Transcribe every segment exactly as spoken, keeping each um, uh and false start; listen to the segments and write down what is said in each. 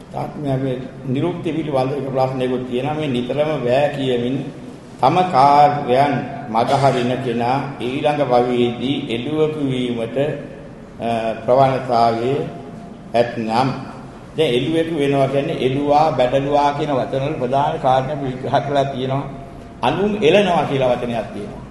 තාත්මයේ නිරුක්ති පිළිබඳ එක ප්‍රශ්නයකුත් තියෙනවා. මේ නිතරම වැය කියමින් තම කාර්යයන් මගහරින කෙනා ඊළඟ භවයේදී එළුවකු වීමට ප්‍රවණතාවයේ ඇතනම් දැන් එළුවෙකු වෙනවා කියන්නේ එළුවා බැටළුවා කියන වචන වල ප්‍රධාන කාරණා විග්‍රහ කරලා තියෙනවා. අනුන් එළනවා කියලා වචනයක් තියෙනවා.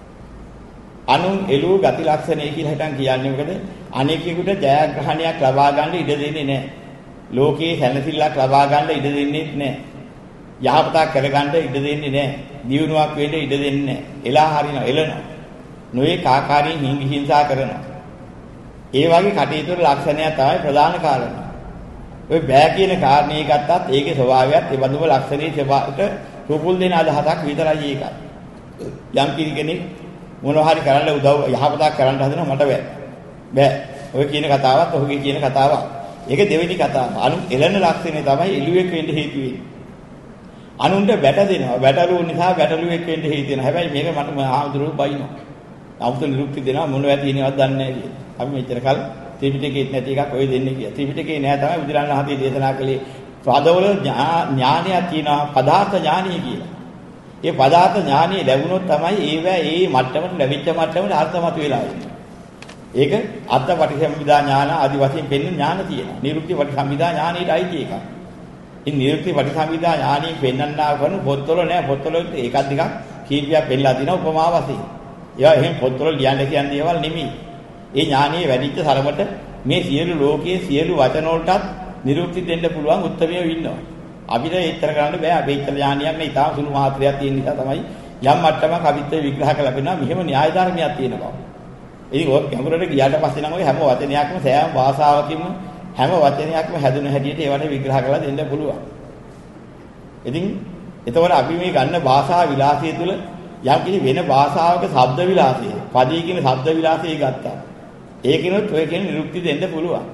අනුන් එළුව ගති ලක්ෂණය කියලා හිතන් කියන්නේ මොකද? අනෙකෙකුට ජයග්‍රහණයක් ලබා ගන්න ඉඩ දෙන්නේ නැහැ. ලෝකේ සැනසෙල්ලක් ලබා ගන්න ඉඩ දෙන්නේ නැහැ. යහපතක් කරගන්න ඉඩ දෙන්නේ නැහැ. දියුණුවක් වෙන්න ඉඩ දෙන්නේ නැහැ. එලා හරිනවා එළනවා. නොයේ කාකාරී හිඟි හිංසා කරනවා. ඒ වගේ කටයුතු වල ලක්ෂණය තමයි ප්‍රධාන කාරණා. ඔය බෑ කියන කාරණේ ගත්තත් ඒකේ ස්වභාවයත් ඒ බඳුම ලක්ෂණේ ස්වභාවයට රුකුල් දෙන අදහසක් විතරයි ඒකයි. යම් කෙනෙක් මොනවා හරි කරන්න උදව් යහපතක් කරන්න හදනවා මට බෑ. බෑ. ඔය කියන කතාවත් ඔහුගේ කියන කතාවක්. ඒක දෙවෙනි කතාව. අනු එළන ලක්ෂණය තමයි එළුවෙක් වෙන්න හේතු වෙන්නේ. අනුන්ට බැට දෙනවා. බැටළුව නිසා බැටළුවෙක් වෙන්න හේතු වෙනවා. හැබැයි මේක මට ආමුදුරු බයිනවා. ආමුතු නිරුක්ති දෙනවා මොනවා තියෙනවද දන්නේ නැහැ කියලා. අපි මෙච්චර කල් ත්‍රිපිටකේ නැති එකක් ඔය දෙන්නේ කියලා. ත්‍රිපිටකේ නෑ තමයි බුදුරණන් වහන්සේ දේශනා කළේ. පදවල ඥානයක් තියෙනවා පදාර්ථ ඥානිය කියලා. ඒ පදාර්ථ ඥානිය ලැබුණොත් තමයි ඒවැ ඒ මට්ටමට ලැබිච්ච මට්ටමට අර්ථමත් වෙලා ඉන්නේ. ඒක අත්ත පටිසම්භිදා ඥාන ආදි වශයෙන් පෙන්වන ඥාන තියෙනවා. නිරුක්ති පටිසම්භිදා ඥානෙට අයිති එකක්. ඉතින් නිරුක්ති පටිසම්භිදා ඥානිය පෙන්වන්නා කරන පොත්වල නෑ පොත්වල එකක් දෙකක් කීපයක් පෙන්නලා දිනවා උපමා වශයෙන්. ඒවා එහෙම පොත්වල ලියන්න කියන දේවල් නෙමෙයි. ඒ ඥානිය වැඩිච්ච තරමට මේ සියලු ලෝකයේ සියලු වචන වලටත් නිරුක්ති දෙන්න පුළුවන් උත්තරමියෝ ඉන්නවා. අපිට ඒතර කරන්න බෑ. අපි ඒතර ඥානියක් නේ. ඊටාම සුළු මාත්‍රයක් තියෙන නිසා තමයි යම් මට්ටමක් අපිත් විග්‍රහ කරලා පෙන්නනවා. මෙහෙම න්‍යාය ධර්මයක් තියෙනවා. ඉතින් ඔය ගැඹුරට ගියාට පස්සේ නම් ඔය හැම වචනයක්ම සෑම භාෂාවකින්ම හැම වචනයක්ම හැදුන හැටියට ඒවට විග්‍රහ කරලා දෙන්න පුළුවන්. ඉතින් එතකොට අපි මේ ගන්න භාෂා විලාසය තුළ යම් කිසි වෙන භාෂාවක ශබ්ද විලාසය, පදී කියන ශබ්ද විලාසය ගත්තා. ඒකිනුත් ඔය කියන නිරුක්ති දෙන්න පුළුවන්.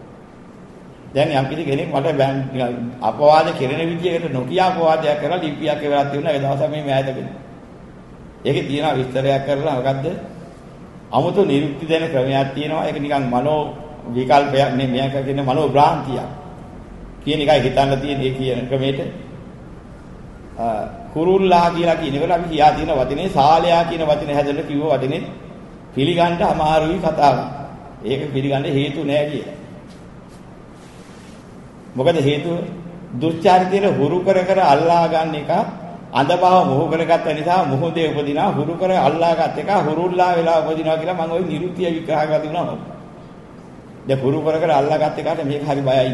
දැන් යම් කිසි කෙනෙක් මට අපවාද කෙරෙන විදියකට නොකිය අපවාදයක් කරලා ලිපියක් එවලා තියුණා ඒ දවස් මේ මෑතකදී. ඒකේ තියෙන විස්තරයක් කරලා මොකද්ද? 아무තු නිරුක්ති දෙන ක්‍රමයක් තියෙනවා. ඒක නිකන් මනෝ විකල්පයක් නේ මෙයා කියන මනෝ භ්‍රාන්තියක්. කියන එකයි හිතන්න තියෙන ඒ කියන ක්‍රමයට කුරුල්ලා කියලා කියනකොට අපි කියා තියෙන වචනේ සාලයා කියන වචනේ හැදෙන්න කිව්ව වචනේ පිළිගන්න අමාරුයි කතාව. ඒක පිළිගන්න හේතු නෑ කියලා. මොකද හේතුව දුර්චාරිතයේ හුරු කර කර අල්ලා ගන්න එක අඳබව මොහු කරගත්ත නිසා මොහොතේ උපදිනා හුරු කර අල්ලාගත් එක හුරුල්ලා වෙලා උපදිනවා කියලා මම ওই නිරුක්තිය විග්‍රහ කරලා තිබුණා. දැන් හුරු කර කර අල්ලාගත් එකට මේක හරි බයයි.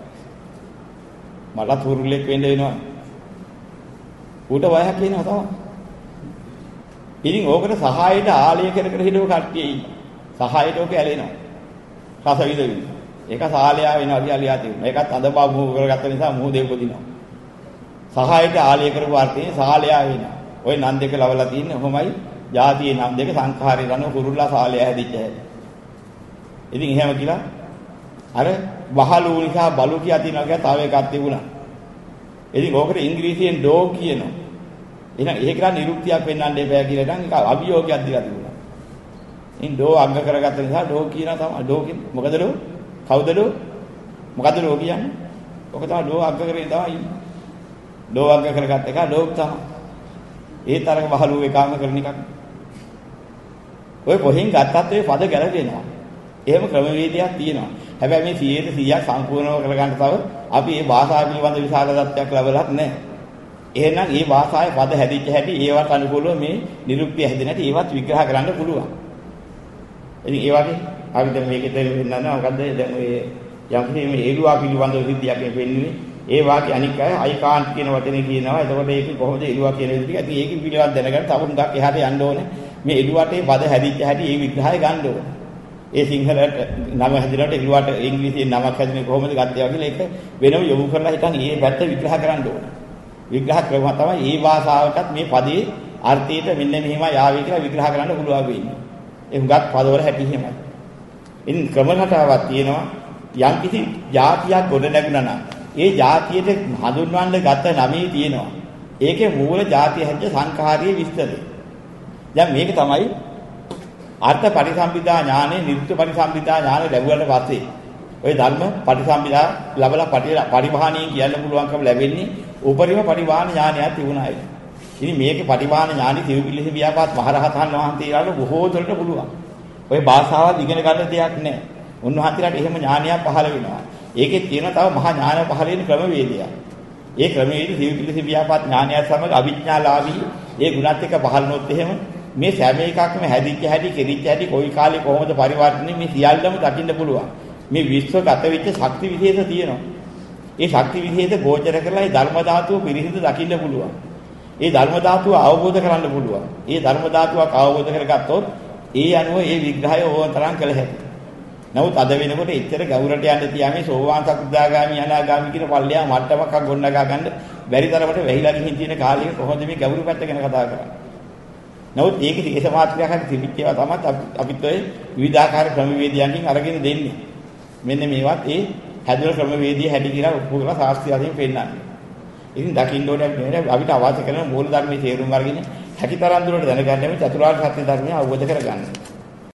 මලත් හුරුල්ලෙක් වෙන්න වෙනවා. ඌට බයක් වෙනවා තමයි. ඉතින් ඕකට සහායයට ආලය කර කර හිටව කට්ටිය ඉන්නවා. සහායයට ඕක ඇලෙනවා. රස විඳින්න. ඒක සාලයා වෙනවා කියලා ලියා තියෙනවා. ඒකත් අඳබව මොහු කරගත්ත නිසා මොහොතේ උපදිනවා. සහායට ආලය කරපු අර්ථයෙන් සාලයා වෙනවා. ওই නම් දෙක ලවලා තින්නේ කොහොමයි? ಜಾතියේ නම් දෙක සංඛාරේ රණ කුරුල්ලා සාලයා හැදිච්ච හැටි. ඉතින් එහෙම කියලා අර වහලු නිසා බලු කියා තියනවා කියලා තව එකක් තිබුණා. ඉතින් ඕකට ඉංග්‍රීසියෙන් ඩෝග් කියනවා. එහෙනම් ඒකට නිරුක්තියක් පෙන්වන්න එපා කියලා නම් ඒක අභියෝගයක් දීලා තිබුණා. ඉතින් ඩෝ අංග කරගත්ත නිසා ඩෝග් කියනවා තමයි. ඩෝග් කියන්නේ මොකද ඩෝ? කවුද ඩෝ? මොකද ඩෝ කියන්නේ? ඔක තමයි ඩෝ අංග කරේ තමයි. ඩෝ අංග කරගත්ත එක ඩෝග් තමයි. ඒ තරක වහලු එකම කරන එකක්. ඔය කොහෙන් ගත්තත් ඔය පද ගැලපෙනවා. එහෙම ක්‍රමවේදයක් තියෙනවා. හැබැයි මේ සීයට සීයක් සම්පූර්ණව කරගන්න තව අපි මේ භාෂාව පිළිබඳ විශාල තත්ත්වයක් ලැබලත් නැහැ. එහෙනම් මේ භාෂාවේ පද හැදිච්ච හැටි ඒවට අනුකූලව මේ නිරුක්තිය හැදෙන හැටි ඒවත් විග්‍රහ කරන්න පුළුවන්. ඉතින් ඒ වගේ අපි දැන් මේකෙත් වෙන්නනවා මොකද්ද දැන් ඔය යම් කිසි මේ එළුවා පිළිබඳව සිද්ධියක් වෙන්නේ ඒ වාක්‍ය අනික් අය I can't කියන වචනේ කියනවා. එතකොට ඒක කොහොමද එළුවා කියන විදිහට ඉතින් ඒක පිළිබඳව දැනගන්න තව හුඟක් එහාට යන්න ඕනේ. මේ එළුවාට පද හැදිච්ච හැටි ඒ විග්‍රහය ගන්න ඕනේ. ඒ සිංහලට නම හැදිනකොට එළුවාට ඉංග්‍රීසියෙන් නමක් හැදෙන්නේ කොහොමද ගත්තේ කියලා ඒක වෙනම යොමු කරලා හිටන් ඒ පැත්ත විග්‍රහ කරන්න ඕනේ. විග්‍රහ ක්‍රම තමයි මේ භාෂාවකත් මේ පදේ අර්ථයට මෙන්න මෙහෙමයි ආවේ කියලා විග්‍රහ කරන්න පුළුවන් වෙන්නේ. ඒ හුඟක් පදවල හැටි එහෙමයි. ඉතින් ක්‍රම රටාවක් තියෙනවා. යම් කිසි જાතියක් ගොඩ නැගුණා නම් ඒ જાතියට හඳුන්වන්න ගත නමේ තියෙනවා. ඒකේ මූල જાතිය හැද්ද සංඛාරීය විස්තරය. දැන් මේක තමයි අර්ථ පරිසම්පදා ඥානෙ නිරුක්ත පරිසම්පදා ඥානෙ ලැබුවට පස්සේ ඔය ධර්ම පටිසම්භිදා ලැබලා පරිභාණී කියන්න පුළුවන්කම ලැබෙන්නේ උපරිම පරිභාණ ඥානයක් තිබුණායි. ඉතින් මේකේ පරිභාණ ඥානි තිරුපිලිස ව්‍යාපාත් මහරහතන් වහන්සේලාට බොහෝ දුරට පුළුවන්. ඔය භාෂාවල් ඉගෙන ගන්න දෙයක් නැහැ. උන්වහන්සේලාට එහෙම ඥානයක් පහළ වෙනවා. ඒකේ තියෙන තව මහා ඥාන පහළ වෙන ක්‍රමවේදයක්. ඒ ක්‍රමවේද තිරුපිලිස ව්‍යාපාත් ඥානයත් සමග අවිඥාලාභී ඒ ගුණත් එක්ක පහළනොත් එහෙම මේ සෑම එකක්ම හැදිච්ච හැටි කෙරිච්ච හැටි කොයි කාලේ කොහොමද පරිවර්තනේ මේ සියල්ලම දකින්න පුළුවන්. මේ විශ්වගත වෙච්ච ශක්ති විශේෂ තියෙනවා. ඒ ශක්ති විශේෂ ගෝචර කරලා ඒ ධර්ම ධාතුව පිරිසිදු දකින්න පුළුවන්. ඒ ධර්ම ධාතුව අවබෝධ කරගන්න පුළුවන්. ඒ ධර්ම ධාතුවක් අවබෝධ කරගත්තොත් ඒ අනුව ඒ විග්‍රහය ඕන තරම් කළ හැකියි. නමුත් අද වෙනකොට එච්චර ගෞරවයට යන්න තියාමේ සෝවාන් සකුදාගාමි අනාගාමි කියන පල්ලෙහා මට්ටමක් ගොඩනගා ගන්න බැරි තරමට වැහිලා ගිහින් තියෙන කාලයක කොහොමද මේ ගැඹුරු පැත්ත ගැන කතා කරන්නේ? නමුත් ඒකේ දේශ මාත්‍රයක් හරි තිබිච්ච ඒවා තමයි අපිත් ඔය විවිධාකාර ක්‍රමවේදයන්කින් අරගෙන දෙන්නේ. මෙන්න මේවත් ඒ හැදුවල ක්‍රමවේදී හැටි කියලා ඔප්පු කරලා ශාස්ත්‍රීය අධින් පෙන්නන්නේ. ඉතින් දකින්න ඕනේ නෙවෙයි අපිට අවශ්‍ය කරන මූල ධර්මයේ තේරුම් අරගෙන හැකිතරම් දුරට දැනගන්න මේ චතුරාර්ය සත්‍ය ධර්මය අවබෝධ කරගන්න.